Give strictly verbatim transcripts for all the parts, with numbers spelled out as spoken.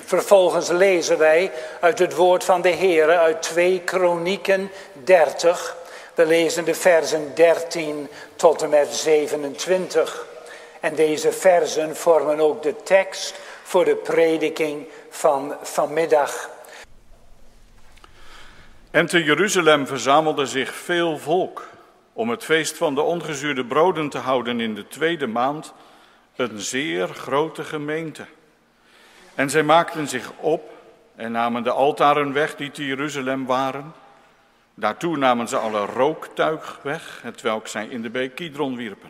Vervolgens lezen wij uit het woord van de Heere uit twee Kronieken dertig. We lezen de versen dertien tot en met zevenentwintig. En deze versen vormen ook de tekst voor de prediking van vanmiddag. En te Jeruzalem verzamelde zich veel volk om het feest van de ongezuurde broden te houden in de tweede maand, een zeer grote gemeente. En zij maakten zich op en namen de altaren weg die te Jeruzalem waren. Daartoe namen ze alle rooktuig weg, hetwelk zij in de beek Kidron wierpen.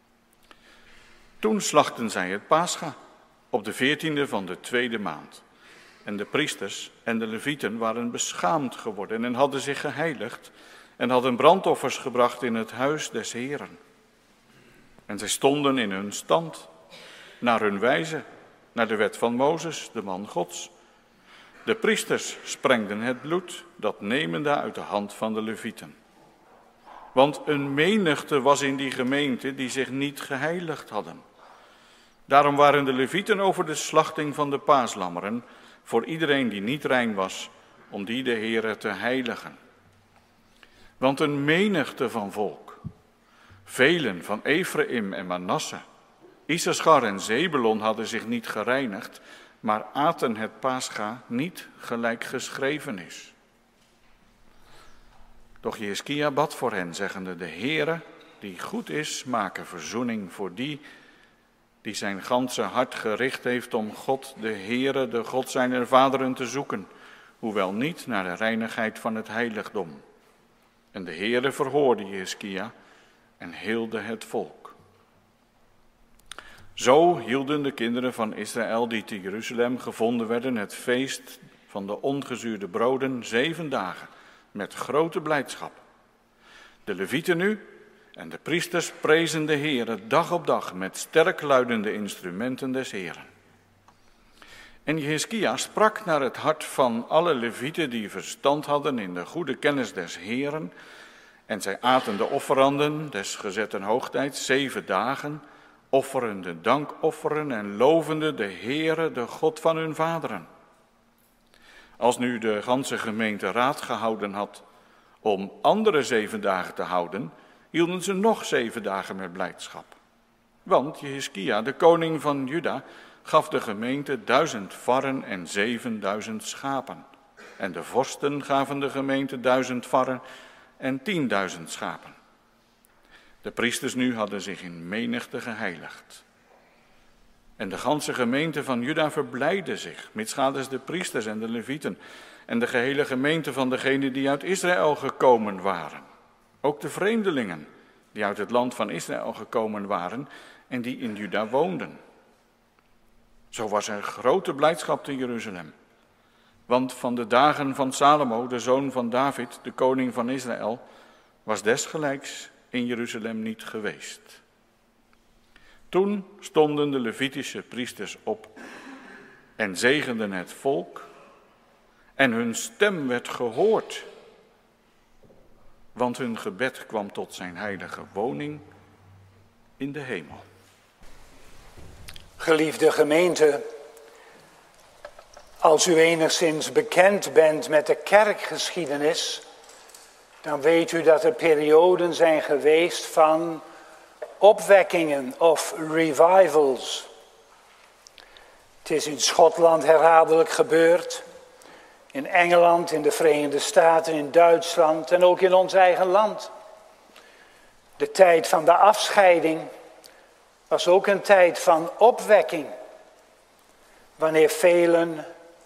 Toen slachtten zij het Pascha op de veertiende van de tweede maand. En de priesters en de levieten waren beschaamd geworden en hadden zich geheiligd en hadden brandoffers gebracht in het huis des Heeren. En zij stonden in hun stand, naar hun wijze, naar de wet van Mozes, de man Gods. De priesters sprengden het bloed, dat nemende uit de hand van de levieten. Want een menigte was in die gemeente die zich niet geheiligd hadden. Daarom waren de levieten over de slachting van de paaslammeren voor iedereen die niet rein was, om die de Heere te heiligen. Want een menigte van volk, velen van Efraïm en Manasse, Issachar en Zebulon hadden zich niet gereinigd, maar aten het Pascha niet gelijk geschreven is. Doch Jeskia bad voor hen, zeggende: de Heere, die goed is, make verzoening voor die die zijn ganse hart gericht heeft om God, de Heere, de God zijner vaderen te zoeken, hoewel niet naar de reinigheid van het heiligdom. En de Heere verhoorde Jeskia en heelde het volk. Zo hielden de kinderen van Israël die te Jeruzalem gevonden werden het feest van de ongezuurde broden zeven dagen met grote blijdschap. De levieten nu en de priesters prezen de Heere dag op dag met sterk luidende instrumenten des Heeren. En Jeskia sprak naar het hart van alle levieten die verstand hadden in de goede kennis des Heeren. En zij aten de offeranden des gezette hoogtijds zeven dagen, offerende dankofferen en lovende de Heere, de God van hun vaderen. Als nu de ganse gemeente raad gehouden had om andere zeven dagen te houden, hielden ze nog zeven dagen met blijdschap. Want Jeskia, de koning van Juda, gaf de gemeente duizend varren en zevenduizend schapen. En de vorsten gaven de gemeente duizend varren en tienduizend schapen. De priesters nu hadden zich in menigte geheiligd. En de ganse gemeente van Juda verblijdde zich, mitsgaders de priesters en de levieten, en de gehele gemeente van degenen die uit Israël gekomen waren. Ook de vreemdelingen die uit het land van Israël gekomen waren en die in Juda woonden. Zo was er grote blijdschap te Jeruzalem. Want van de dagen van Salomo, de zoon van David, de koning van Israël, was desgelijks in Jeruzalem niet geweest. Toen stonden de Levitische priesters op en zegenden het volk en hun stem werd gehoord, want hun gebed kwam tot zijn heilige woning in de hemel. Geliefde gemeente, als u enigszins bekend bent met de kerkgeschiedenis, dan weet u dat er perioden zijn geweest van opwekkingen of revivals. Het is in Schotland herhaaldelijk gebeurd, in Engeland, in de Verenigde Staten, in Duitsland en ook in ons eigen land. De tijd van de afscheiding was ook een tijd van opwekking, wanneer velen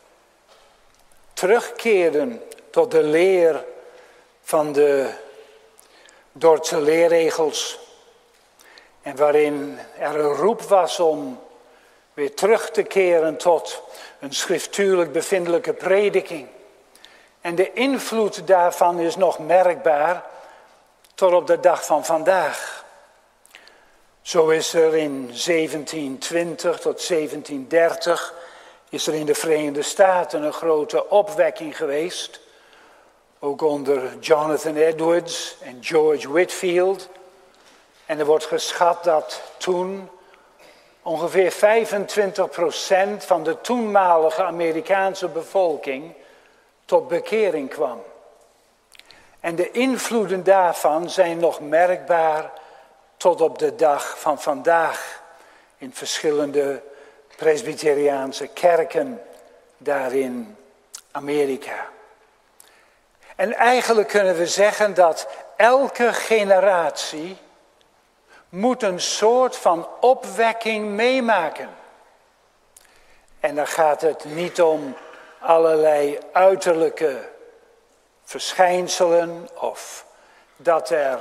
terugkeerden tot de leer van de Dordtse leerregels en waarin er een roep was om weer terug te keren tot een schriftuurlijk bevindelijke prediking. En de invloed daarvan is nog merkbaar tot op de dag van vandaag. Zo is er in zeventientwintig tot zeventiendertig is er in de Verenigde Staten een grote opwekking geweest. Ook onder Jonathan Edwards en George Whitefield. En er wordt geschat dat toen ongeveer vijfentwintig procent van de toenmalige Amerikaanse bevolking tot bekering kwam. En de invloeden daarvan zijn nog merkbaar tot op de dag van vandaag in verschillende Presbyteriaanse kerken daar in Amerika. En eigenlijk kunnen we zeggen dat elke generatie moet een soort van opwekking meemaken. En dan gaat het niet om allerlei uiterlijke verschijnselen of dat er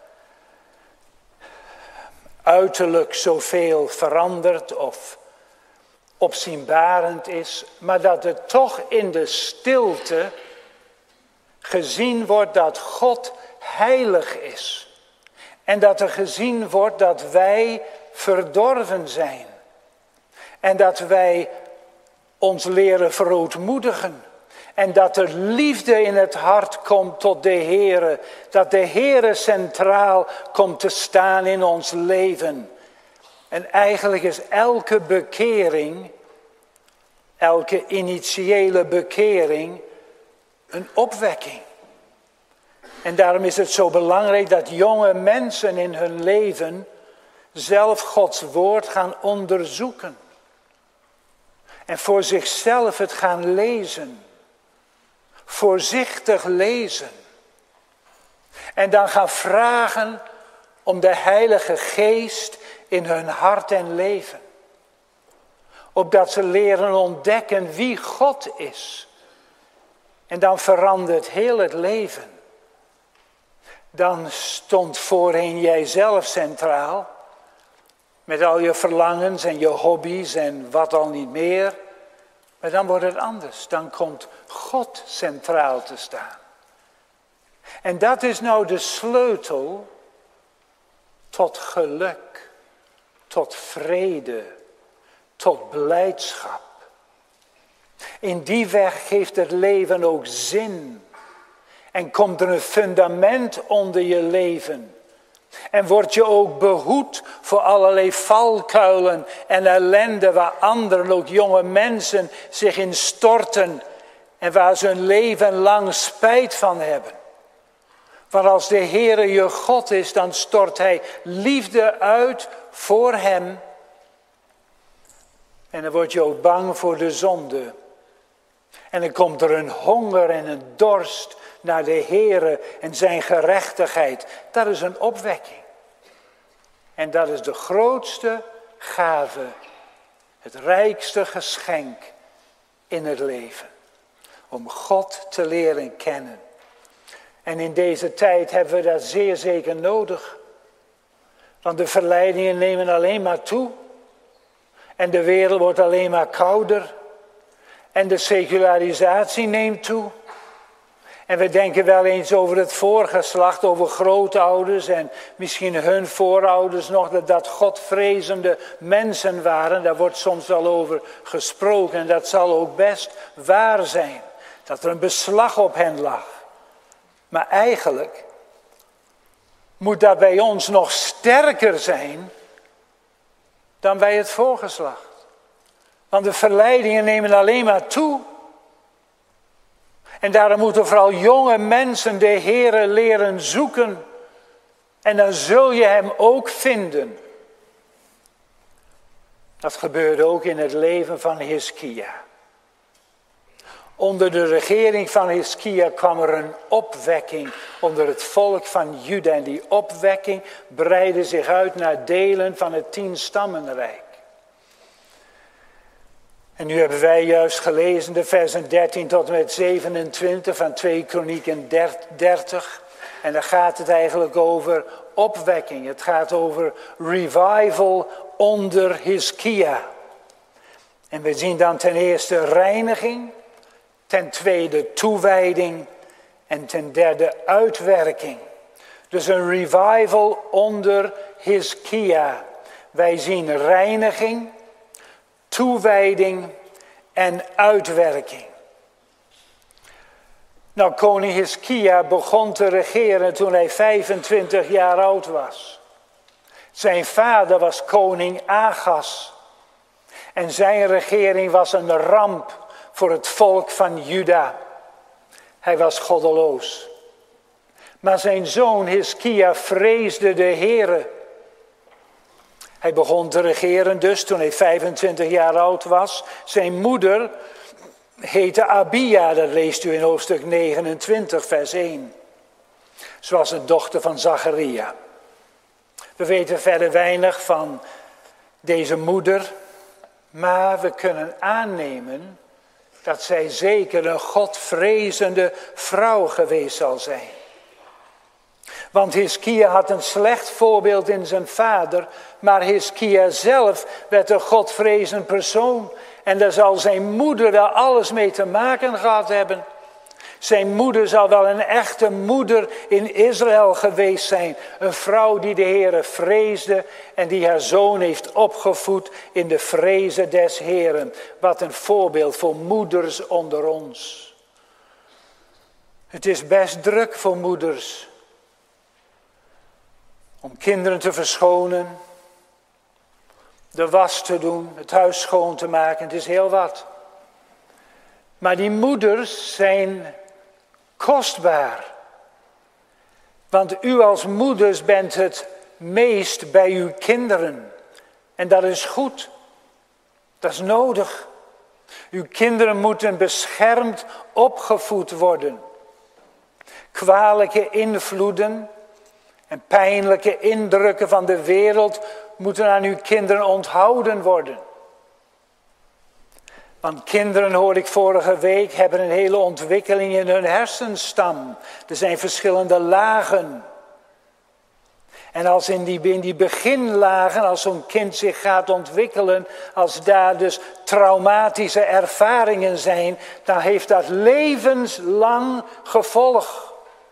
uiterlijk zoveel verandert of opzienbarend is, maar dat het toch in de stilte gezien wordt dat God heilig is. En dat er gezien wordt dat wij verdorven zijn. En dat wij ons leren verootmoedigen. En dat er liefde in het hart komt tot de Heere. Dat de Heere centraal komt te staan in ons leven. En eigenlijk is elke bekering, elke initiële bekering, een opwekking. En daarom is het zo belangrijk dat jonge mensen in hun leven zelf Gods woord gaan onderzoeken. En voor zichzelf het gaan lezen. Voorzichtig lezen. En dan gaan vragen om de Heilige Geest in hun hart en leven. Opdat ze leren ontdekken wie God is. En dan verandert heel het leven. Dan stond voorheen jijzelf centraal. Met al je verlangens en je hobby's en wat al niet meer. Maar dan wordt het anders. Dan komt God centraal te staan. En dat is nou de sleutel tot geluk, tot vrede, tot blijdschap. In die weg geeft het leven ook zin. En komt er een fundament onder je leven. En word je ook behoed voor allerlei valkuilen en ellende waar anderen, ook jonge mensen, zich in storten. En waar ze hun leven lang spijt van hebben. Want als de Heere je God is, dan stort Hij liefde uit voor Hem. En dan word je ook bang voor de zonde. En dan komt er een honger en een dorst naar de Heere en zijn gerechtigheid. Dat is een opwekking. En dat is de grootste gave, het rijkste geschenk in het leven. Om God te leren kennen. En in deze tijd hebben we dat zeer zeker nodig. Want de verleidingen nemen alleen maar toe. En de wereld wordt alleen maar kouder. En de secularisatie neemt toe. En we denken wel eens over het voorgeslacht, over grootouders en misschien hun voorouders nog, dat dat godvrezende mensen waren. Daar wordt soms wel over gesproken en dat zal ook best waar zijn. Dat er een beslag op hen lag. Maar eigenlijk moet dat bij ons nog sterker zijn dan bij het voorgeslacht. Want de verleidingen nemen alleen maar toe. En daarom moeten vooral jonge mensen de Heere leren zoeken. En dan zul je Hem ook vinden. Dat gebeurde ook in het leven van Hiskia. Onder de regering van Hiskia kwam er een opwekking onder het volk van Juda. En die opwekking breidde zich uit naar delen van het tienstammenrijk. En nu hebben wij juist gelezen de versen dertien tot en met zevenentwintig van twee Kronieken dertig. En daar gaat het eigenlijk over opwekking. Het gaat over revival onder Hiskia. En we zien dan ten eerste reiniging, ten tweede toewijding en ten derde uitwerking. Dus een revival onder Hiskia. Wij zien reiniging, toewijding en uitwerking. Nou, koning Hiskia begon te regeren toen hij vijfentwintig jaar oud was. Zijn vader was koning Agas. En zijn regering was een ramp voor het volk van Juda. Hij was goddeloos. Maar zijn zoon Hiskia vreesde de Heere. Hij begon te regeren dus toen hij vijfentwintig jaar oud was. Zijn moeder heette Abia, dat leest u in hoofdstuk negenentwintig, vers één. Ze was een dochter van Zacharia. We weten verder weinig van deze moeder, maar we kunnen aannemen dat zij zeker een godvrezende vrouw geweest zal zijn. Want Hiskia had een slecht voorbeeld in zijn vader, maar Hiskia zelf werd een godvrezend persoon. En daar zal zijn moeder daar alles mee te maken gehad hebben. Zijn moeder zal wel een echte moeder in Israël geweest zijn. Een vrouw die de Heere vreesde en die haar zoon heeft opgevoed in de vrezen des Heeren. Wat een voorbeeld voor moeders onder ons. Het is best druk voor moeders om kinderen te verschonen, de was te doen, het huis schoon te maken. Het is heel wat. Maar die moeders zijn kostbaar. Want u als moeders bent het meest bij uw kinderen. En dat is goed. Dat is nodig. Uw kinderen moeten beschermd opgevoed worden. Kwalijke invloeden en pijnlijke indrukken van de wereld moeten aan uw kinderen onthouden worden. Want kinderen, hoorde ik vorige week, hebben een hele ontwikkeling in hun hersenstam. Er zijn verschillende lagen. En als in die, in die beginlagen, als zo'n kind zich gaat ontwikkelen, als daar dus traumatische ervaringen zijn, dan heeft dat levenslang gevolg.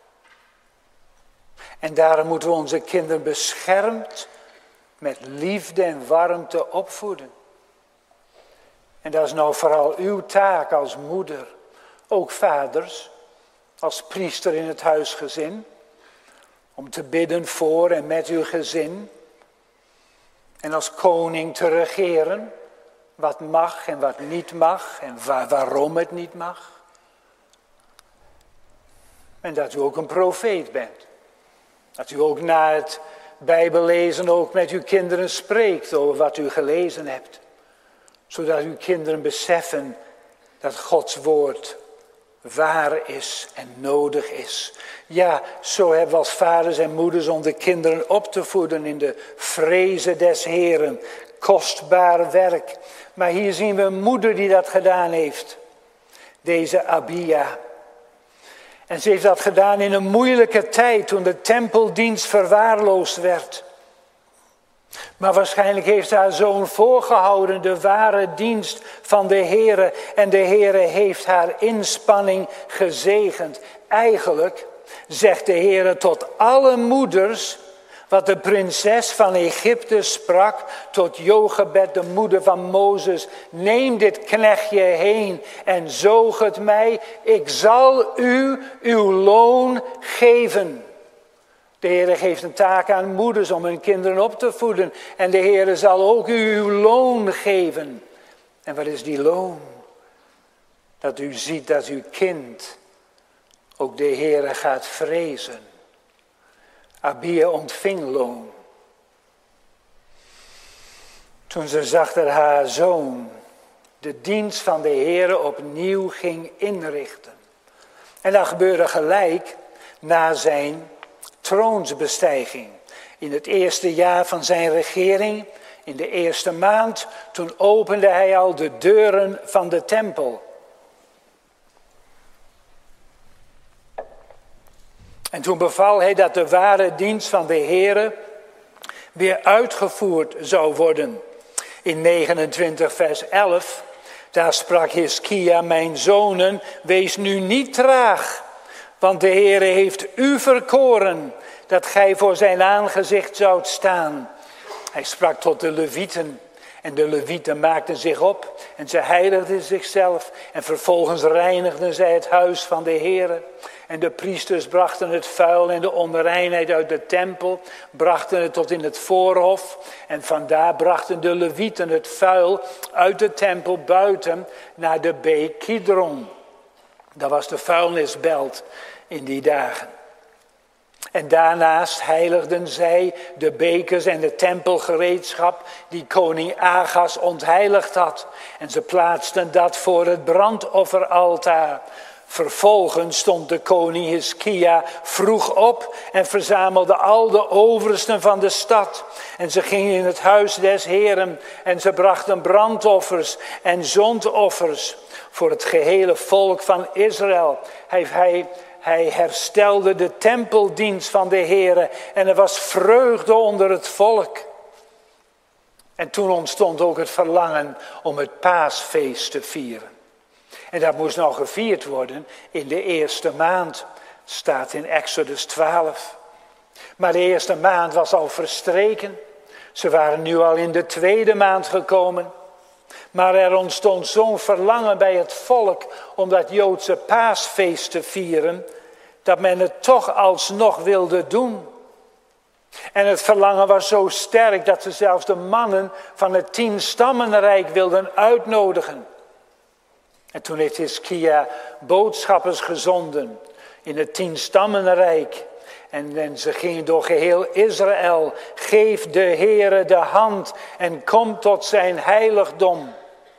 En daarom moeten we onze kinderen beschermd met liefde en warmte opvoeden. En dat is nou vooral uw taak als moeder, ook vaders, als priester in het huisgezin, om te bidden voor en met uw gezin. En als koning te regeren, wat mag en wat niet mag en waar, waarom het niet mag. En dat u ook een profeet bent. Dat u ook na het Bijbellezen ook met uw kinderen spreekt over wat u gelezen hebt. Zodat uw kinderen beseffen dat Gods woord waar is en nodig is. Ja, zo hebben we als vaders en moeders om de kinderen op te voeden in de vrezen des Heeren. Kostbaar werk. Maar hier zien we een moeder die dat gedaan heeft. Deze Abia. En ze heeft dat gedaan in een moeilijke tijd toen de tempeldienst verwaarloosd werd. Maar waarschijnlijk heeft haar zoon voorgehouden de ware dienst van de Heere. En de Heere heeft haar inspanning gezegend. Eigenlijk zegt de Heere tot alle moeders wat de prinses van Egypte sprak tot Jochebed, de moeder van Mozes. Neem dit knechtje heen en zoog het mij. Ik zal u uw loon geven. De Heere geeft een taak aan moeders om hun kinderen op te voeden. En de Heere zal ook u uw loon geven. En wat is die loon? Dat u ziet dat uw kind ook de Heere gaat vrezen. Abia ontving loon. Toen ze zag dat haar zoon de dienst van de Heere opnieuw ging inrichten. En dat gebeurde gelijk na zijn troonsbestijging. In het eerste jaar van zijn regering, in de eerste maand, toen opende hij al de deuren van de tempel. En toen beval hij dat de ware dienst van de Heere weer uitgevoerd zou worden. In negenentwintig vers elf, daar sprak Hiskia, mijn zonen, wees nu niet traag, want de Heere heeft u verkoren, dat gij voor zijn aangezicht zoudt staan. Hij sprak tot de Levieten En de levieten maakten zich op en ze heiligden zichzelf. En vervolgens reinigden zij het huis van de Heere. En de priesters brachten het vuil en de onreinheid uit de tempel, brachten het tot in het voorhof. En vandaar brachten de levieten het vuil uit de tempel buiten naar de beek Kidron. Dat was de vuilnisbelt in die dagen. En daarnaast heiligden zij de bekers en de tempelgereedschap die koning Agas ontheiligd had. En ze plaatsten dat voor het brandofferaltaar. Vervolgens stond de koning Hiskia vroeg op en verzamelde al de oversten van de stad. En ze gingen in het huis des Heeren en ze brachten brandoffers en zondoffers voor het gehele volk van Israël. Hij, hij, hij herstelde de tempeldienst van de Heere en er was vreugde onder het volk. En toen ontstond ook het verlangen om het paasfeest te vieren. En dat moest nou gevierd worden in de eerste maand, staat in Exodus twaalf. Maar de eerste maand was al verstreken. Ze waren nu al in de tweede maand gekomen. Maar er ontstond zo'n verlangen bij het volk om dat Joodse paasfeest te vieren, dat men het toch alsnog wilde doen. En het verlangen was zo sterk dat ze zelfs de mannen van het tienstammenrijk wilden uitnodigen. En toen heeft Hiskia boodschappers gezonden in het tienstammenrijk. En, en ze gingen door geheel Israël. Geef de Heere de hand en kom tot zijn heiligdom.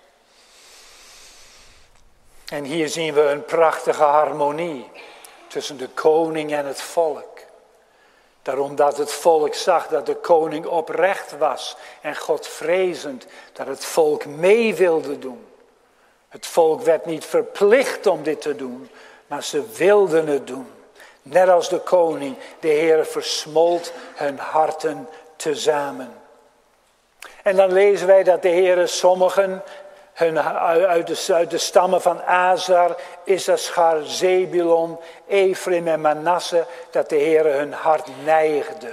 En hier zien we een prachtige harmonie tussen de koning en het volk. Daarom dat het volk zag dat de koning oprecht was en Godvrezend, dat het volk mee wilde doen. Het volk werd niet verplicht om dit te doen, maar ze wilden het doen. Net als de koning, de Heere versmolt hun harten tezamen. En dan lezen wij dat de Heere sommigen hun, uit, de, uit de stammen van Azar, Issachar, Zebulon, Ephraim en Manasse, dat de Heere hun hart neigde.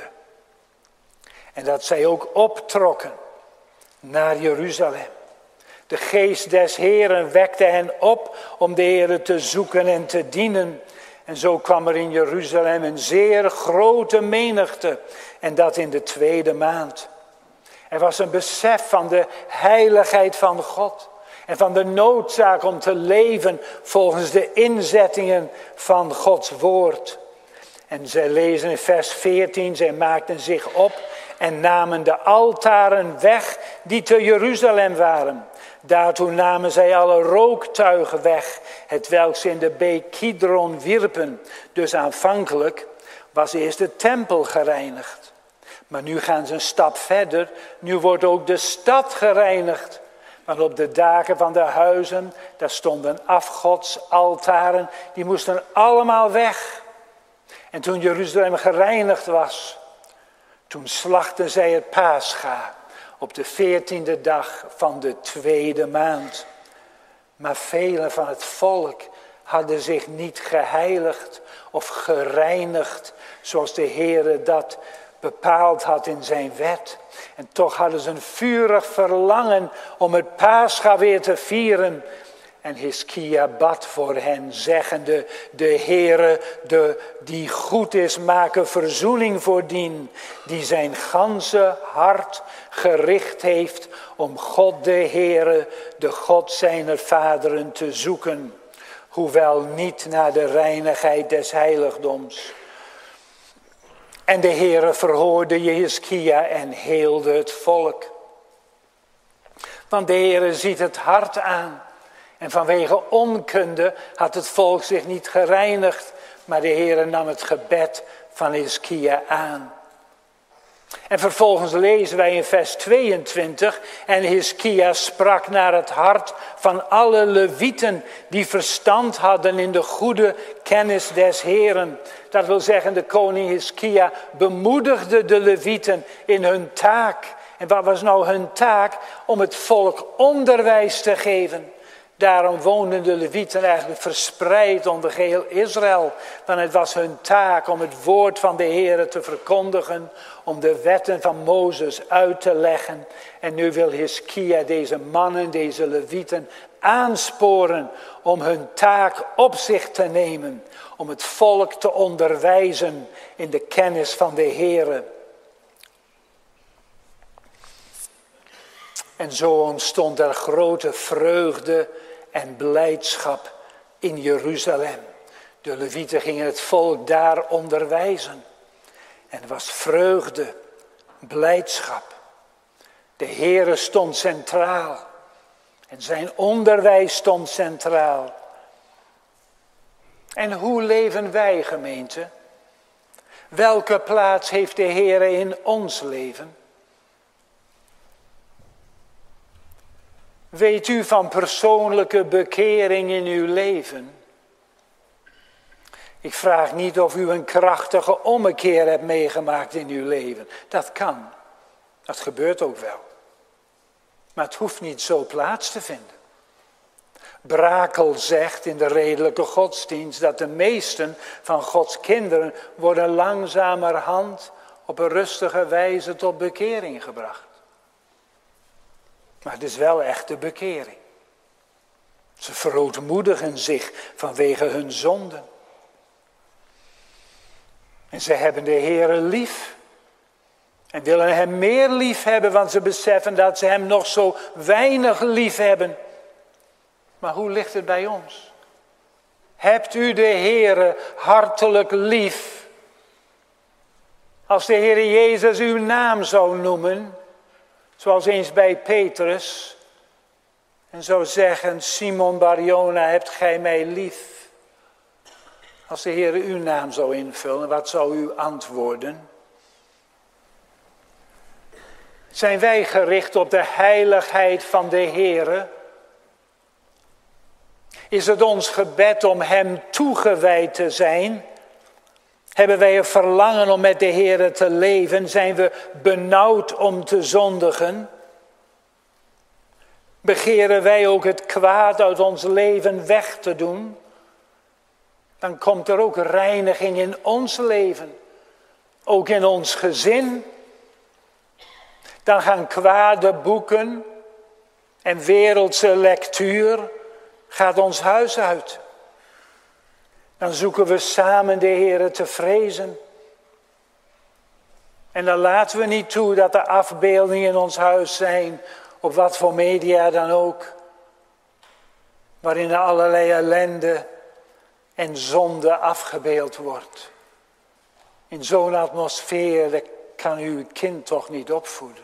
En dat zij ook optrokken naar Jeruzalem. De geest des Heeren wekte hen op om de Heere te zoeken en te dienen. En zo kwam er in Jeruzalem een zeer grote menigte. En dat in de tweede maand. Er was een besef van de heiligheid van God. En van de noodzaak om te leven volgens de inzettingen van Gods woord. En zij lezen in vers veertien, zij maakten zich op en namen de altaren weg die te Jeruzalem waren. Daartoe namen zij alle rooktuigen weg, hetwelk ze in de beek Kidron wierpen. Dus aanvankelijk was eerst de tempel gereinigd. Maar nu gaan ze een stap verder, nu wordt ook de stad gereinigd. Want op de daken van de huizen, daar stonden afgodsaltaren, die moesten allemaal weg. En toen Jeruzalem gereinigd was, toen slachtten zij het paascha op de veertiende dag van de tweede maand. Maar velen van het volk hadden zich niet geheiligd of gereinigd zoals de Heere dat bepaald had in zijn wet. En toch hadden ze een vurig verlangen om het paascha weer te vieren. En Hiskia bad voor hen, zeggende, de Heere, de, die goed is, maken verzoening voordien, die zijn ganse hart gericht heeft om God de Heere, de God zijner vaderen, te zoeken, hoewel niet naar de reinigheid des heiligdoms. En de Heere verhoorde Hiskia en heelde het volk. Want de Heere ziet het hart aan. En vanwege onkunde had het volk zich niet gereinigd, maar de Heere nam het gebed van Hiskia aan. En vervolgens lezen wij in vers tweeëntwintig, en Hiskia sprak naar het hart van alle levieten die verstand hadden in de goede kennis des Heeren. Dat wil zeggen, de koning Hiskia bemoedigde de levieten in hun taak. En wat was nou hun taak? Om het volk onderwijs te geven. Daarom woonden de Levieten eigenlijk verspreid onder geheel Israël. Want het was hun taak om het woord van de Heere te verkondigen. Om de wetten van Mozes uit te leggen. En nu wil Hiskia deze mannen, deze Levieten aansporen om hun taak op zich te nemen. Om het volk te onderwijzen in de kennis van de Heere. En zo ontstond er grote vreugde en blijdschap in Jeruzalem. De Levieten gingen het volk daar onderwijzen. En er was vreugde, blijdschap. De Heere stond centraal. En zijn onderwijs stond centraal. En hoe leven wij, gemeente? Welke plaats heeft de Heere in ons leven? Weet u van persoonlijke bekering in uw leven? Ik vraag niet of u een krachtige ommekeer hebt meegemaakt in uw leven. Dat kan. Dat gebeurt ook wel. Maar het hoeft niet zo plaats te vinden. Brakel zegt in de redelijke godsdienst dat de meesten van Gods kinderen worden langzamerhand op een rustige wijze tot bekering gebracht. Maar het is wel echt de bekering. Ze verootmoedigen zich vanwege hun zonden. En ze hebben de Heere lief. En willen hem meer lief hebben, want ze beseffen dat ze hem nog zo weinig lief hebben. Maar hoe ligt het bij ons? Hebt u de Heere hartelijk lief? Als de Heere Jezus uw naam zou noemen, zoals eens bij Petrus, en zou zeggen, Simon Barjona, hebt gij mij lief? Als de Heere uw naam zou invullen, wat zou u antwoorden? Zijn wij gericht op de heiligheid van de Heere? Is het ons gebed om hem toegewijd te zijn? Hebben wij een verlangen om met de Heere te leven? Zijn we benauwd om te zondigen? Begeren wij ook het kwaad uit ons leven weg te doen? Dan komt er ook reiniging in ons leven. Ook in ons gezin. Dan gaan kwade boeken en wereldse lectuur gaat ons huis uit. Dan zoeken we samen de Heere te vrezen. En dan laten we niet toe dat er afbeeldingen in ons huis zijn, op wat voor media dan ook, waarin er allerlei ellende en zonde afgebeeld wordt. In zo'n atmosfeer kan u uw kind toch niet opvoeden.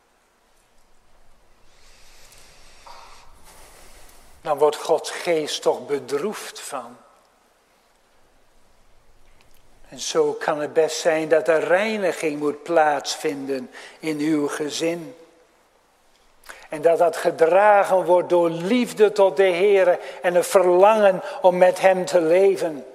Dan wordt Gods geest toch bedroefd van. En zo kan het best zijn dat er reiniging moet plaatsvinden in uw gezin. En dat dat gedragen wordt door liefde tot de Heere en een verlangen om met hem te leven.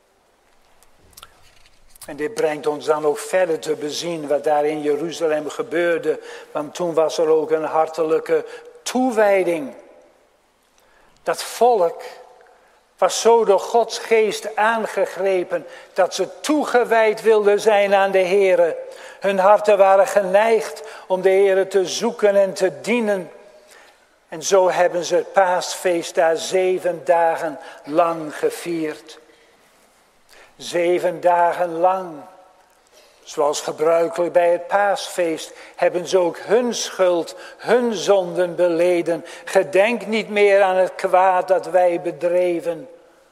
En dit brengt ons dan ook verder te bezien wat daar in Jeruzalem gebeurde. Want toen was er ook een hartelijke toewijding. Dat volk was zo door Gods geest aangegrepen dat ze toegewijd wilden zijn aan de Heere. Hun harten waren geneigd om de Heere te zoeken en te dienen. En zo hebben ze het paasfeest daar zeven dagen lang gevierd. Zeven dagen lang. Zoals gebruikelijk bij het paasfeest hebben ze ook hun schuld, hun zonden beleden. Gedenk niet meer aan het kwaad dat wij bedreven.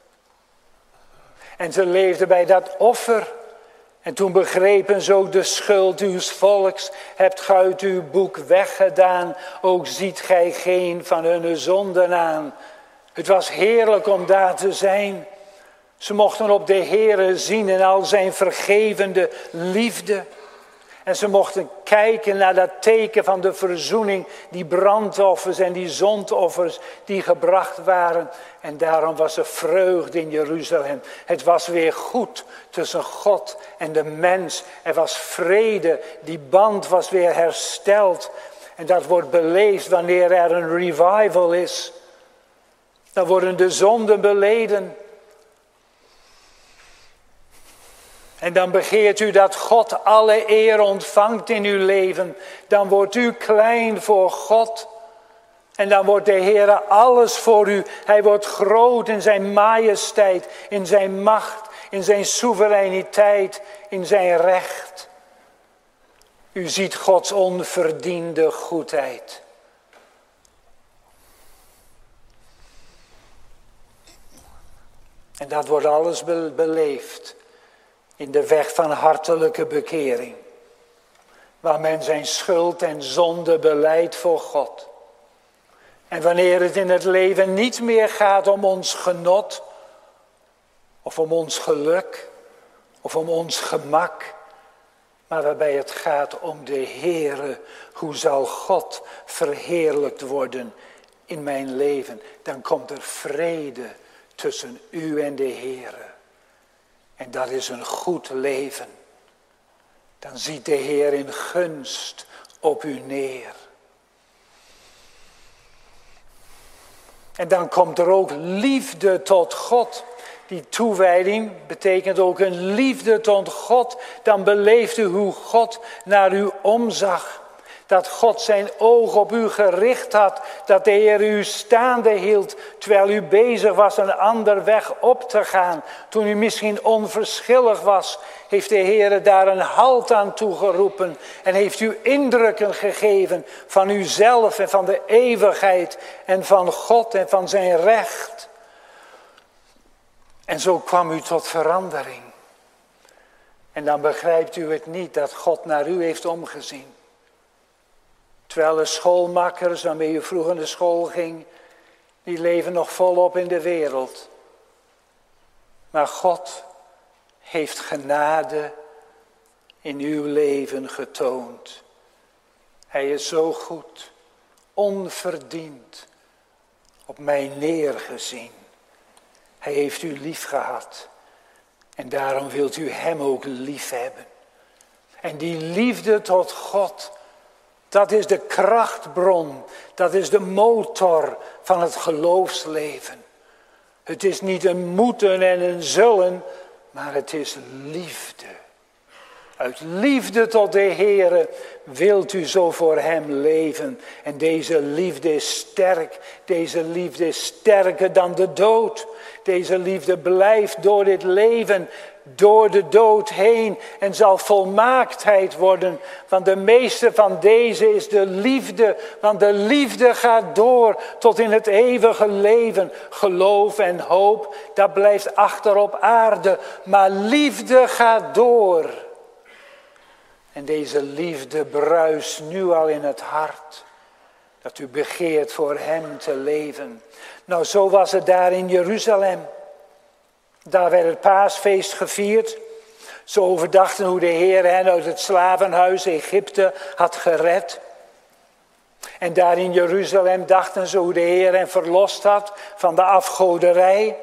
En ze leefden bij dat offer. En toen begrepen ze ook de schuld uw volks. Hebt gij uit uw boek weggedaan, ook ziet gij geen van hun zonden aan. Het was heerlijk om daar te zijn. Ze mochten op de Heere zien in al zijn vergevende liefde. En ze mochten kijken naar dat teken van de verzoening, die brandoffers en die zondoffers die gebracht waren. En daarom was er vreugde in Jeruzalem. Het was weer goed tussen God en de mens. Er was vrede, die band was weer hersteld. En dat wordt beleefd wanneer er een revival is. Dan worden de zonden beleden. En dan begeert u dat God alle eer ontvangt in uw leven. Dan wordt u klein voor God. En dan wordt de Heer alles voor u. Hij wordt groot in zijn majesteit, in zijn macht, in zijn soevereiniteit, in zijn recht. U ziet Gods onverdiende goedheid. En dat wordt alles be- beleefd in de weg van hartelijke bekering. Waar men zijn schuld en zonde belijdt voor God. En wanneer het in het leven niet meer gaat om ons genot, of om ons geluk, of om ons gemak, maar waarbij het gaat om de Heere, hoe zal God verheerlijkt worden in mijn leven, dan komt er vrede tussen u en de Heere. En dat is een goed leven. Dan ziet de Heer in gunst op u neer. En dan komt er ook liefde tot God. Die toewijding betekent ook een liefde tot God. Dan beleeft u hoe God naar u omzag. Dat God zijn oog op u gericht had. Dat de Heer u staande hield terwijl u bezig was een ander weg op te gaan. Toen u misschien onverschillig was, heeft de Heer daar een halt aan toegeroepen. En heeft u indrukken gegeven van uzelf en van de eeuwigheid en van God en van zijn recht. En zo kwam u tot verandering. En dan begrijpt u het niet dat God naar u heeft omgezien. Terwijl de schoolmakkers waarmee u vroeger naar school ging, die leven nog volop in de wereld. Maar God heeft genade in uw leven getoond. Hij is zo goed, onverdiend, op mij neergezien. Hij heeft u lief gehad. En daarom wilt u hem ook lief hebben. En die liefde tot God, dat is de krachtbron, dat is de motor van het geloofsleven. Het is niet een moeten en een zullen, maar het is liefde. Uit liefde tot de Heere wilt u zo voor hem leven. En deze liefde is sterk, deze liefde is sterker dan de dood. Deze liefde blijft door dit leven, door de dood heen en zal volmaaktheid worden. Want de meeste van deze is de liefde, want de liefde gaat door tot in het eeuwige leven. Geloof en hoop, dat blijft achter op aarde, maar liefde gaat door. En deze liefde bruist nu al in het hart, dat u begeert voor hem te leven. Nou, zo was het daar in Jeruzalem. Daar werd het paasfeest gevierd. Ze overdachten hoe de Heer hen uit het slavenhuis Egypte had gered. En daar in Jeruzalem dachten ze hoe de Heer hen verlost had van de afgoderij.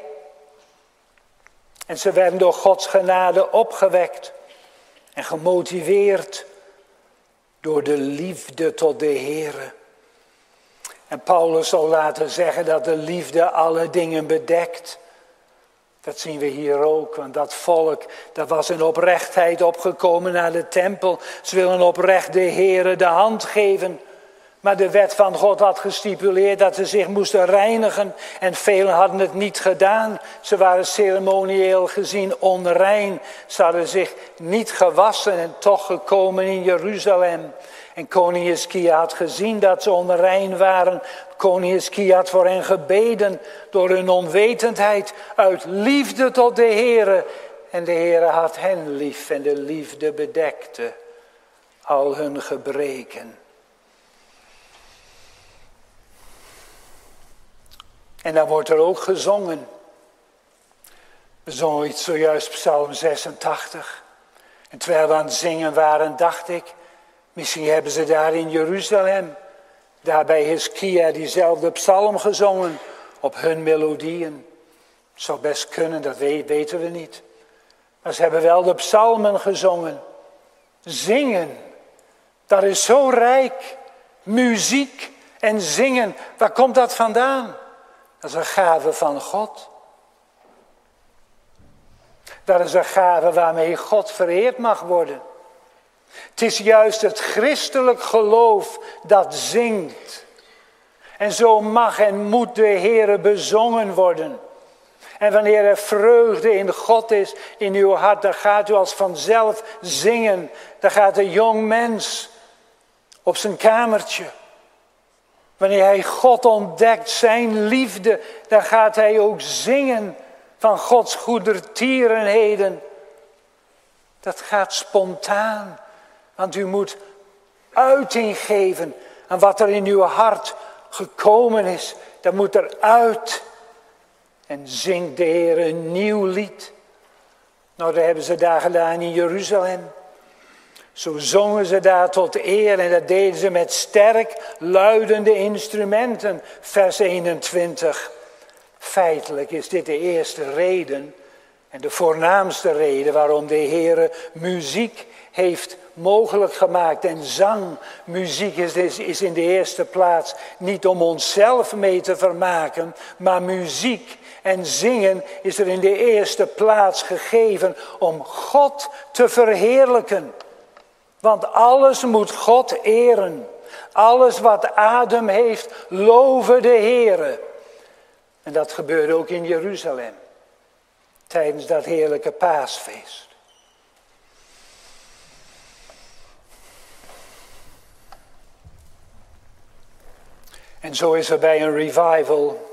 En ze werden door Gods genade opgewekt en gemotiveerd door de liefde tot de Heer. En Paulus zal laten zeggen dat de liefde alle dingen bedekt. Dat zien we hier ook, want dat volk, dat was in oprechtheid opgekomen naar de tempel. Ze willen oprecht de Heere de hand geven. Maar de wet van God had gestipuleerd dat ze zich moesten reinigen. En velen hadden het niet gedaan. Ze waren ceremonieel gezien onrein. Ze hadden zich niet gewassen en toch gekomen in Jeruzalem. En koning Hiskia had gezien dat ze onrein waren. Koning Hiskia had voor hen gebeden door hun onwetendheid uit liefde tot de Heere. En de Heere had hen lief en de liefde bedekte al hun gebreken. En dan wordt er ook gezongen. We zongen iets zojuist Psalm zesentachtig. En terwijl we aan het zingen waren, dacht ik, misschien hebben ze daar in Jeruzalem, daar bij Hiskia, diezelfde psalm gezongen op hun melodieën. Het zou best kunnen, dat weten we niet. Maar ze hebben wel de psalmen gezongen. Zingen, dat is zo rijk. Muziek en zingen, waar komt dat vandaan? Dat is een gave van God. Dat is een gave waarmee God vereerd mag worden. Het is juist het christelijk geloof dat zingt. En zo mag en moet de Heere bezongen worden. En wanneer er vreugde in God is, in uw hart, dan gaat u als vanzelf zingen. Dan gaat een jong mens op zijn kamertje. Wanneer hij God ontdekt, zijn liefde, dan gaat hij ook zingen van Gods goedertierenheden. Dat gaat spontaan, want u moet uiting geven aan wat er in uw hart gekomen is. Dat moet eruit. En zingt de Heer een nieuw lied. Nou, dat hebben ze daar gedaan in Jeruzalem. Zo zongen ze daar tot eer en dat deden ze met sterk luidende instrumenten. Vers eenentwintig. Feitelijk is dit de eerste reden en de voornaamste reden waarom de Heer muziek heeft mogelijk gemaakt. En zang, muziek is, is, is in de eerste plaats niet om onszelf mee te vermaken, maar muziek en zingen is er in de eerste plaats gegeven om God te verheerlijken. Want alles moet God eren. Alles wat adem heeft, loven de Heere. En dat gebeurde ook in Jeruzalem. Tijdens dat heerlijke paasfeest. En zo is er bij een revival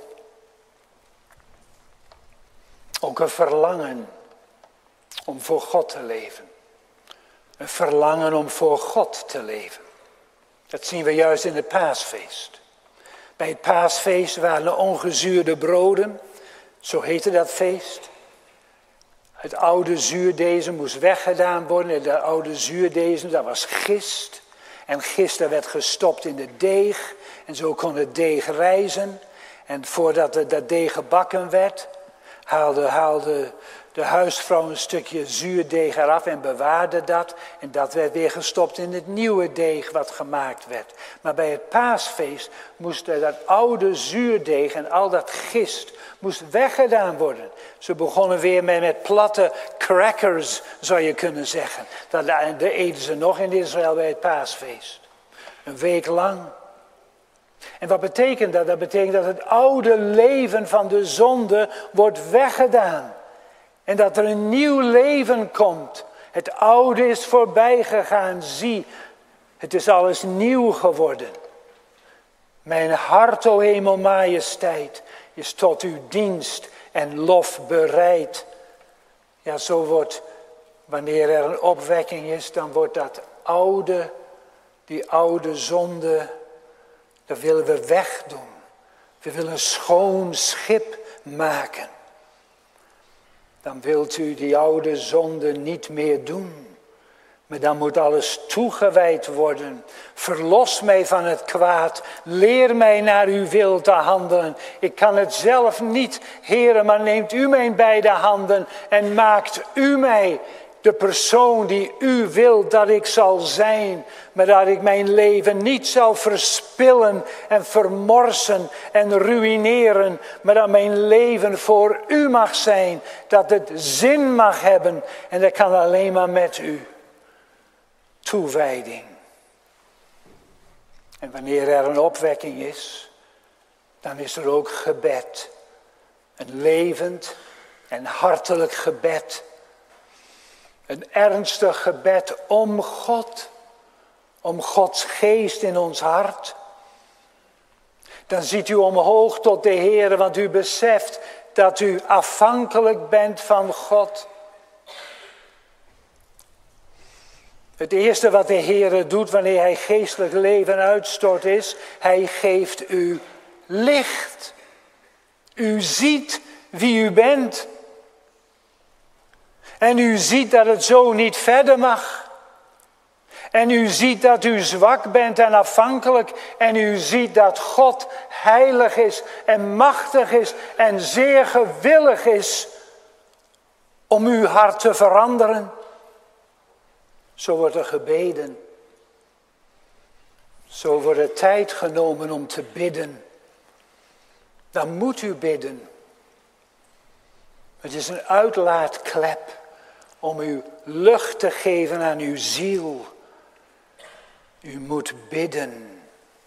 ook een verlangen om voor God te leven. Een verlangen om voor God te leven. Dat zien we juist in het paasfeest. Bij het paasfeest waren de ongezuurde broden, zo heette dat feest. Het oude zuurdezen moest weggedaan worden. En de oude zuurdezen, dat was gist. En gist werd gestopt in de deeg. En zo kon het deeg rijzen. En voordat dat deeg gebakken werd, haalde, haalde de huisvrouw een stukje zuurdeeg eraf en bewaarde dat. En dat werd weer gestopt in het nieuwe deeg wat gemaakt werd. Maar bij het paasfeest moest dat oude zuurdeeg en al dat gist moest weggedaan worden. Ze begonnen weer met, met platte crackers, zou je kunnen zeggen. Dat, dat eten ze nog in Israël bij het paasfeest. Een week lang. En wat betekent dat? Dat betekent dat het oude leven van de zonde wordt weggedaan. En dat er een nieuw leven komt. Het oude is voorbij gegaan. Zie, het is alles nieuw geworden. Mijn hart, o hemelmajesteit, is tot uw dienst en lof bereid. Ja, zo wordt, wanneer er een opwekking is, dan wordt dat oude, die oude zonde, dat willen we wegdoen. We willen een schoon schip maken. Dan wilt u die oude zonde niet meer doen. Maar dan moet alles toegewijd worden. Verlos mij van het kwaad. Leer mij naar uw wil te handelen. Ik kan het zelf niet, Heere, maar neemt u mijn beide handen en maakt u mij de persoon die u wilt dat ik zal zijn. Maar dat ik mijn leven niet zal verspillen en vermorsen en ruïneren. Maar dat mijn leven voor u mag zijn. Dat het zin mag hebben. En dat kan alleen maar met u. Toewijding. En wanneer er een opwekking is, dan is er ook gebed. Een levend en hartelijk gebed. Een ernstig gebed om God. Om Gods geest in ons hart. Dan ziet u omhoog tot de Heer, want u beseft dat u afhankelijk bent van God. Het eerste wat de Heer doet wanneer hij geestelijk leven uitstort is, hij geeft u licht. U ziet wie u bent. En u ziet dat het zo niet verder mag. En u ziet dat u zwak bent en afhankelijk. En u ziet dat God heilig is en machtig is en zeer gewillig is om uw hart te veranderen. Zo wordt er gebeden. Zo wordt er tijd genomen om te bidden. dan moet u bidden. Het is een uitlaatklep om u lucht te geven aan uw ziel. U moet bidden.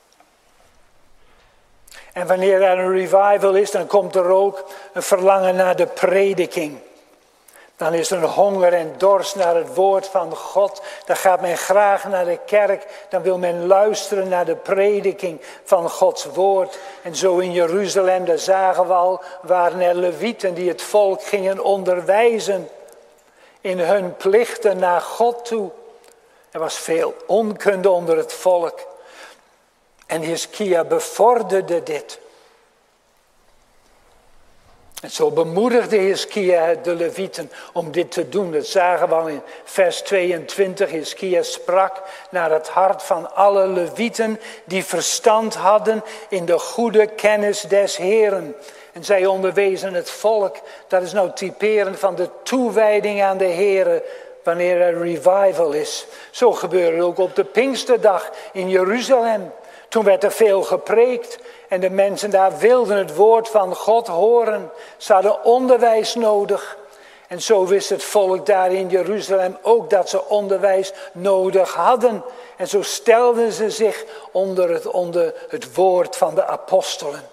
En wanneer er een revival is, dan komt er ook een verlangen naar de prediking. Dan is er een honger en dorst naar het woord van God. Dan gaat men graag naar de kerk. Dan wil men luisteren naar de prediking van Gods woord. En zo in Jeruzalem, daar zagen we al, waren er levieten die het volk gingen onderwijzen in hun plichten naar God toe. Er was veel onkunde onder het volk. En Hiskia bevorderde dit. En zo bemoedigde Hiskia de levieten om dit te doen. Dat zagen we al in vers tweeëntwintig. Hiskia sprak naar het hart van alle levieten die verstand hadden in de goede kennis des Heeren. En zij onderwezen het volk. Dat is nou typerend van de toewijding aan de Heere wanneer er revival is. Zo gebeurde het ook op de Pinksterdag in Jeruzalem. Toen werd er veel gepreekt en de mensen daar wilden het woord van God horen. Ze hadden onderwijs nodig. En zo wist het volk daar in Jeruzalem ook dat ze onderwijs nodig hadden. En zo stelden ze zich onder het, onder het woord van de apostelen.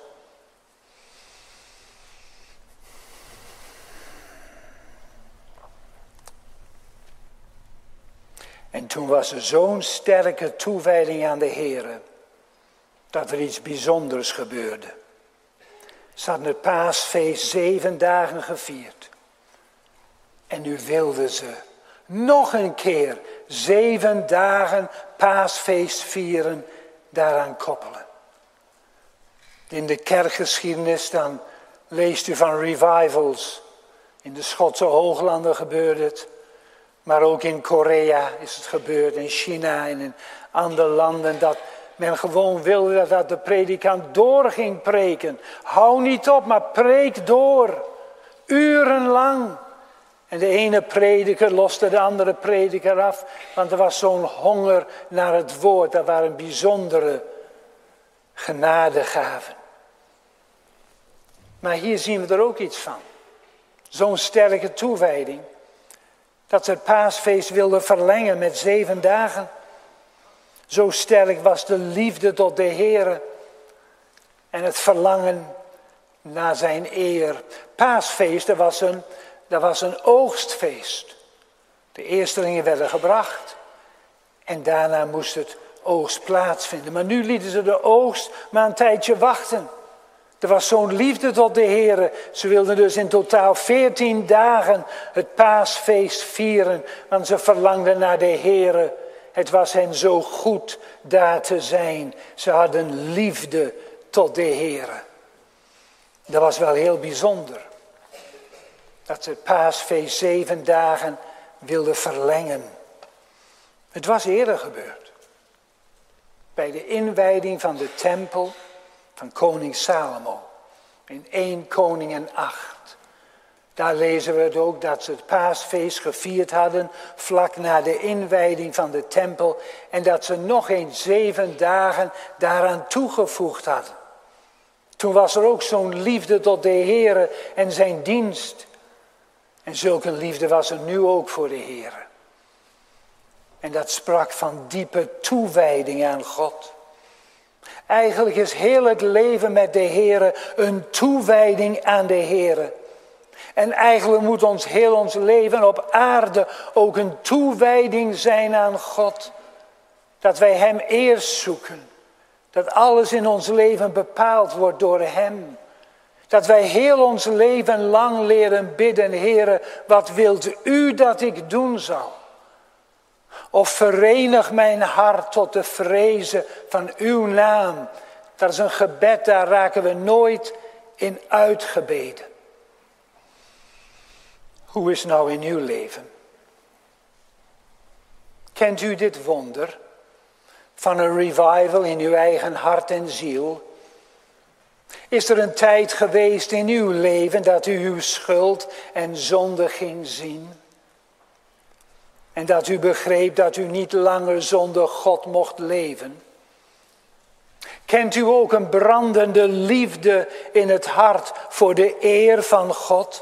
En toen was er zo'n sterke toewijding aan de Heere, dat er iets bijzonders gebeurde. Ze hadden het paasfeest zeven dagen gevierd. En nu wilden ze nog een keer zeven dagen paasfeest vieren, daaraan koppelen. In de kerkgeschiedenis dan leest u van revivals. In de Schotse Hooglanden gebeurde het. Maar ook in Korea is het gebeurd, in China en in andere landen, dat men gewoon wilde dat de predikant door ging preken. Hou niet op, maar preek door. Urenlang. En de ene prediker loste de andere prediker af, want er was zo'n honger naar het woord. Dat waren bijzondere genadegaven. Maar hier zien we er ook iets van. Zo'n sterke toewijding. Dat ze het paasfeest wilden verlengen met zeven dagen. Zo sterk was de liefde tot de Heere. En het verlangen naar zijn eer. Paasfeest, dat was een, dat was een oogstfeest. De eerstelingen werden gebracht. En daarna moest het oogst plaatsvinden. Maar nu lieten ze de oogst maar een tijdje wachten. Er was zo'n liefde tot de Heere. Ze wilden dus in totaal veertien dagen het paasfeest vieren. Want ze verlangden naar de Heere. Het was hen zo goed daar te zijn. Ze hadden liefde tot de Heere. Dat was wel heel bijzonder. Dat ze het paasfeest zeven dagen wilden verlengen. Het was eerder gebeurd. Bij de inwijding van de tempel van koning Salomo. In één Koningen acht. Daar lezen we het ook dat ze het paasfeest gevierd hadden. Vlak na de inwijding van de tempel. En dat ze nog eens zeven dagen daaraan toegevoegd hadden. Toen was er ook zo'n liefde tot de Heere en zijn dienst. En zulke liefde was er nu ook voor de Heere. En dat sprak van diepe toewijding aan God. Eigenlijk is heel het leven met de Heere een toewijding aan de Heere. En eigenlijk moet ons heel ons leven op aarde ook een toewijding zijn aan God. Dat wij hem eerst zoeken. Dat alles in ons leven bepaald wordt door hem. Dat wij heel ons leven lang leren bidden, Heere, wat wilt u dat ik doen zal? Of verenig mijn hart tot de vrezen van uw naam. Dat is een gebed, daar raken we nooit in uitgebeden. Hoe is het nou in uw leven? Kent u dit wonder van een revival in uw eigen hart en ziel? Is er een tijd geweest in uw leven dat u uw schuld en zonde ging zien? En dat u begreep dat u niet langer zonder God mocht leven? Kent u ook een brandende liefde in het hart voor de eer van God?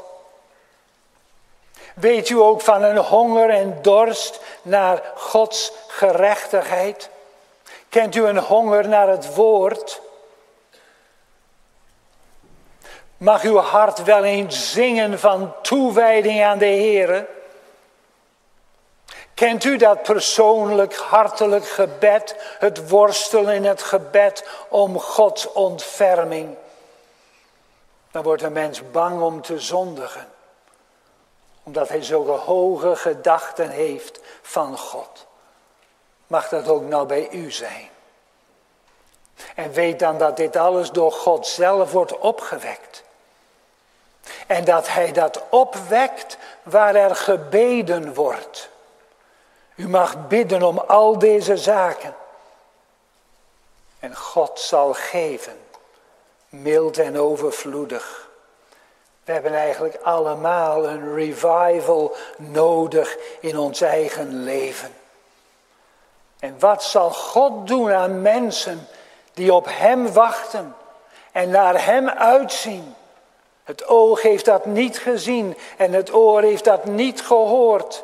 Weet u ook van een honger en dorst naar Gods gerechtigheid? Kent u een honger naar het woord? Mag uw hart wel eens zingen van toewijding aan de Heere? Kent u dat persoonlijk, hartelijk gebed, het worstelen in het gebed om Gods ontferming? Dan wordt een mens bang om te zondigen, omdat hij zulke hoge gedachten heeft van God. Mag dat ook nou bij u zijn? En weet dan dat dit alles door God zelf wordt opgewekt. En dat hij dat opwekt waar er gebeden wordt. U mag bidden om al deze zaken. En God zal geven, mild en overvloedig. We hebben eigenlijk allemaal een revival nodig in ons eigen leven. En wat zal God doen aan mensen die op hem wachten en naar hem uitzien? Het oog heeft dat niet gezien en het oor heeft dat niet gehoord.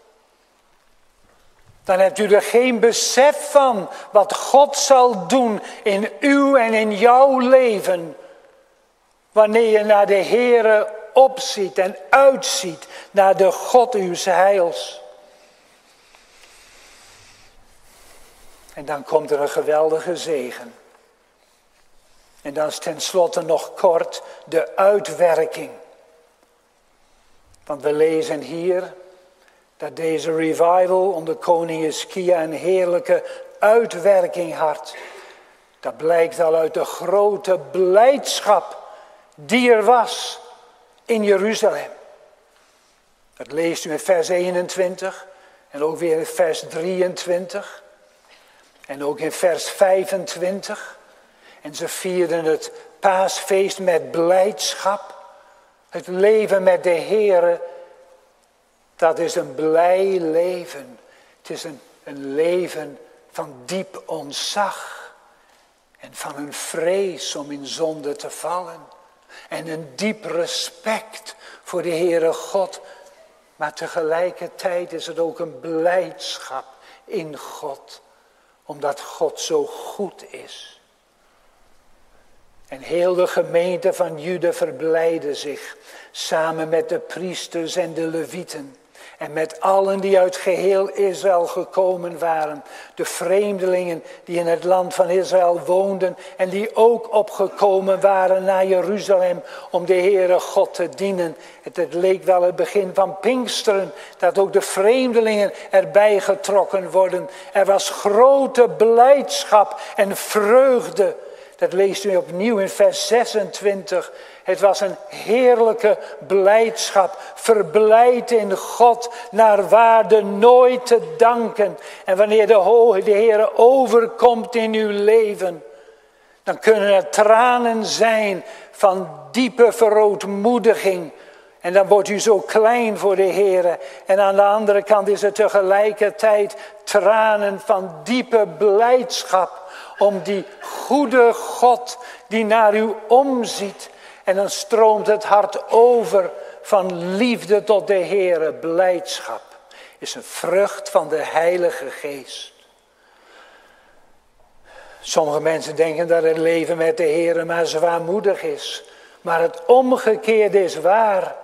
Dan hebt u er geen besef van wat God zal doen in uw en in jouw leven. Wanneer je naar de Heere opziet en uitziet naar de God uws heils. En dan komt er een geweldige zegen. En dan is tenslotte nog kort de uitwerking. Want we lezen hier dat deze revival onder koning Hizkia een heerlijke uitwerking had. Dat blijkt al uit de grote blijdschap die er was in Jeruzalem. Dat leest u in vers eenentwintig en ook weer in vers drieëntwintig en ook in vers vijfentwintig. En ze vierden het paasfeest met blijdschap. Het leven met de Heere, dat is een blij leven. Het is een, een leven van diep ontzag. En van een vrees om in zonde te vallen. En een diep respect voor de Heere God. Maar tegelijkertijd is het ook een blijdschap in God. Omdat God zo goed is. En heel de gemeente van Juda verblijde zich, samen met de priesters en de levieten. En met allen die uit geheel Israël gekomen waren. De vreemdelingen die in het land van Israël woonden. En die ook opgekomen waren naar Jeruzalem om de Heere God te dienen. Het, het leek wel het begin van Pinksteren. Dat ook de vreemdelingen erbij getrokken worden. Er was grote blijdschap en vreugde. Dat leest u opnieuw in vers zesentwintig. Het was een heerlijke blijdschap. Verblijd in God, naar waarde nooit te danken. En wanneer de, Ho- de Heer overkomt in uw leven, dan kunnen er tranen zijn van diepe verootmoediging. En dan wordt u zo klein voor de Heer. En aan de andere kant is het tegelijkertijd tranen van diepe blijdschap. Om die goede God die naar u omziet. En dan stroomt het hart over van liefde tot de Heere. Blijdschap is een vrucht van de Heilige Geest. Sommige mensen denken dat het leven met de Heere maar zwaarmoedig is. Maar het omgekeerde is waar.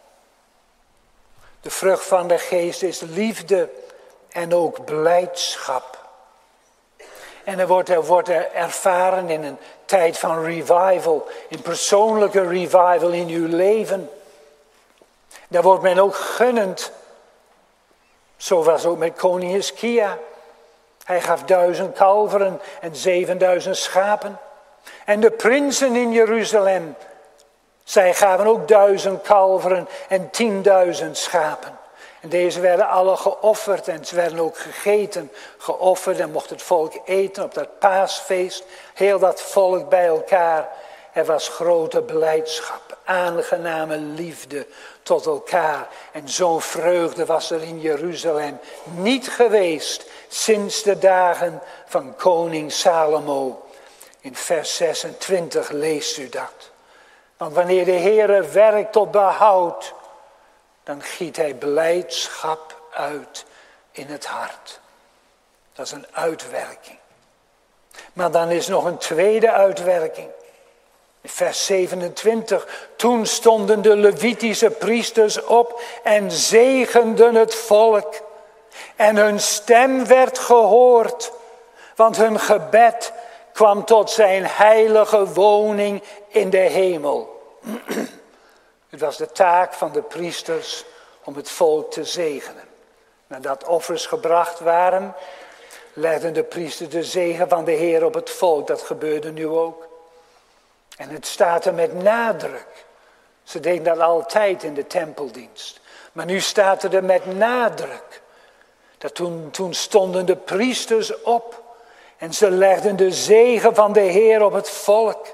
De vrucht van de Geest is liefde en ook blijdschap. En er wordt, er wordt er ervaren in een tijd van revival, in persoonlijke revival in uw leven. Daar wordt men ook gunnend. Zo was ook met koning Hizkia. Hij gaf duizend kalveren en zevenduizend schapen. En de prinsen in Jeruzalem, zij gaven ook duizend kalveren en tienduizend schapen. En deze werden alle geofferd en ze werden ook gegeten, geofferd en mocht het volk eten op dat paasfeest. Heel dat volk bij elkaar. Er was grote blijdschap, aangename liefde tot elkaar. En zo'n vreugde was er in Jeruzalem niet geweest sinds de dagen van koning Salomo. In vers zesentwintig leest u dat. Want wanneer de Heere werkt tot behoud, dan giet hij blijdschap uit in het hart. Dat is een uitwerking. Maar dan is nog een tweede uitwerking. In vers zevenentwintig, toen stonden de Levitische priesters op en zegenden het volk. En hun stem werd gehoord, want hun gebed kwam tot zijn heilige woning in de hemel. Het was de taak van de priesters om het volk te zegenen. Nadat offers gebracht waren, legden de priesters de zegen van de Heer op het volk. Dat gebeurde nu ook. En het staat er met nadruk. Ze deden dat altijd in de tempeldienst. Maar nu staat er met nadruk. Dat toen, toen stonden de priesters op. En ze legden de zegen van de Heer op het volk.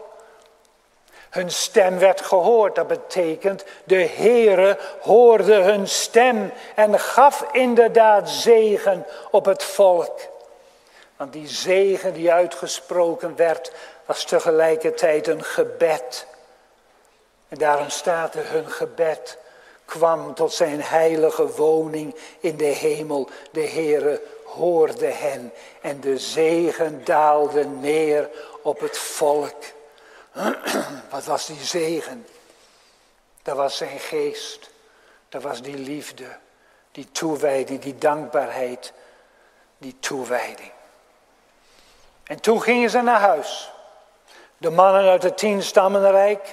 Hun stem werd gehoord. Dat betekent, de Heere hoorde hun stem en gaf inderdaad zegen op het volk. Want die zegen die uitgesproken werd, was tegelijkertijd een gebed. En daarom staat er, hun gebed kwam tot zijn heilige woning in de hemel. De Heere hoorde hen en de zegen daalde neer op het volk. Wat was die zegen? Dat was zijn geest. Dat was die liefde, die toewijding, die dankbaarheid, die toewijding. En toen gingen ze naar huis. De mannen uit het tienstammenrijk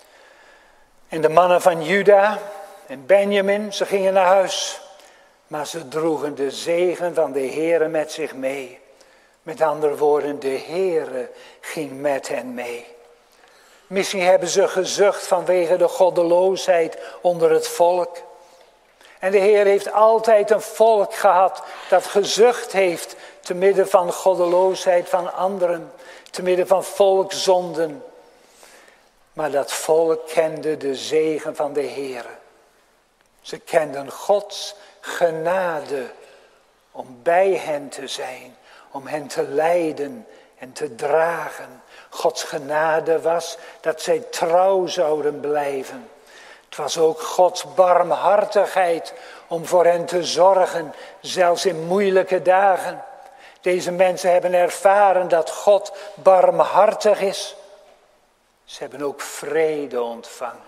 en de mannen van Juda en Benjamin, ze gingen naar huis. Maar ze droegen de zegen van de Heere met zich mee. Met andere woorden, de Heere ging met hen mee. Misschien hebben ze gezucht vanwege de goddeloosheid onder het volk. En de Heer heeft altijd een volk gehad dat gezucht heeft te midden van goddeloosheid van anderen. Te midden van volkszonden. Maar dat volk kende de zegen van de Heer. Ze kenden Gods genade om bij hen te zijn. Om hen te leiden en te dragen. Gods genade was dat zij trouw zouden blijven. Het was ook Gods barmhartigheid om voor hen te zorgen, zelfs in moeilijke dagen. Deze mensen hebben ervaren dat God barmhartig is. Ze hebben ook vrede ontvangen.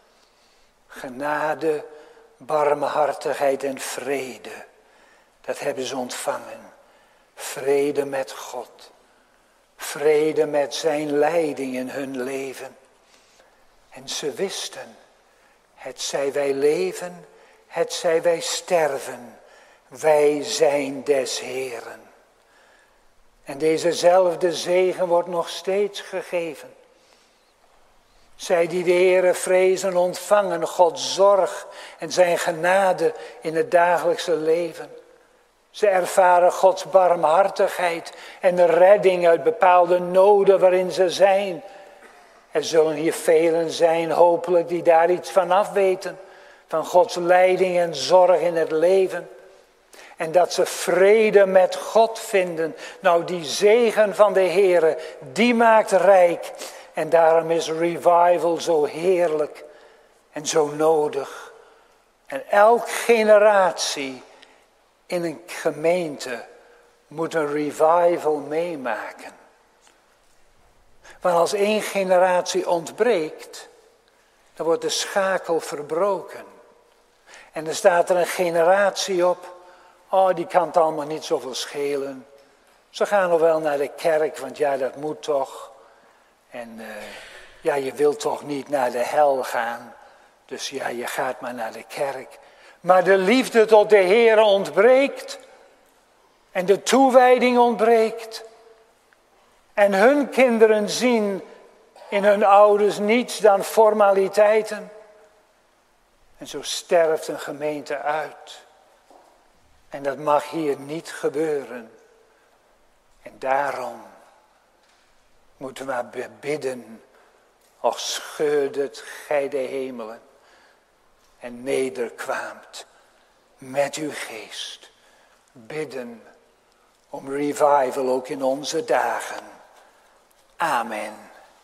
Genade, barmhartigheid en vrede. Dat hebben ze ontvangen. Vrede met God. Vrede met zijn leiding in hun leven. En ze wisten, het zij wij leven, het zij wij sterven, wij zijn des Heeren. En dezezelfde zegen wordt nog steeds gegeven. Zij die de Heere vrezen ontvangen Gods zorg en zijn genade in het dagelijkse leven. Ze ervaren Gods barmhartigheid en de redding uit bepaalde noden waarin ze zijn. Er zullen hier velen zijn, hopelijk, die daar iets van afweten. Van Gods leiding en zorg in het leven. En dat ze vrede met God vinden. Nou, die zegen van de Heere, die maakt rijk. En daarom is revival zo heerlijk en zo nodig. En elke generatie in een gemeente moet een revival meemaken. Want als één generatie ontbreekt, dan wordt de schakel verbroken. En dan staat er een generatie op, oh, die kan het allemaal niet zoveel schelen. Ze gaan nog wel naar de kerk, want ja, dat moet toch. En uh, ja, je wilt toch niet naar de hel gaan. Dus ja, je gaat maar naar de kerk. Maar de liefde tot de Heer ontbreekt. En de toewijding ontbreekt. En hun kinderen zien in hun ouders niets dan formaliteiten. En zo sterft een gemeente uit. En dat mag hier niet gebeuren. En daarom moeten we bidden. Och, scheudet gij de hemelen. En nederkwaamt met uw geest. Bidden om revival ook in onze dagen. Amen.